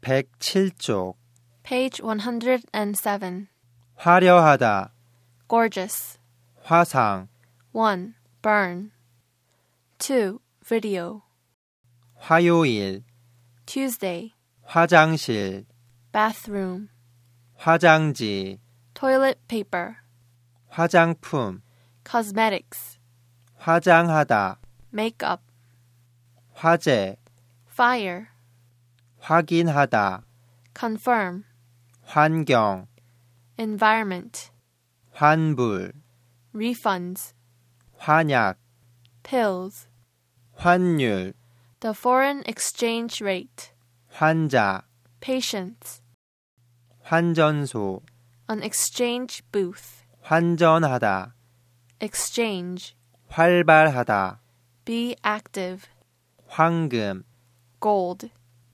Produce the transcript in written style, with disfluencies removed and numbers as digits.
107쪽. Page 107. 화려하다. Gorgeous. 화상. 1. Burn. 2. Video. 화요일. Tuesday. 화장실. Bathroom. 화장지. Toilet paper. 화장품. Cosmetics. 화장하다. Makeup. 화재. Fire. 확인하다. Confirm. 환경. Environment. 환불. Refunds. 환약. Pills. 환율. The foreign exchange rate. 환자. Patients. 환전소. An exchange booth. 환전하다. Exchange. 활발하다. Be active. 황금. Gold.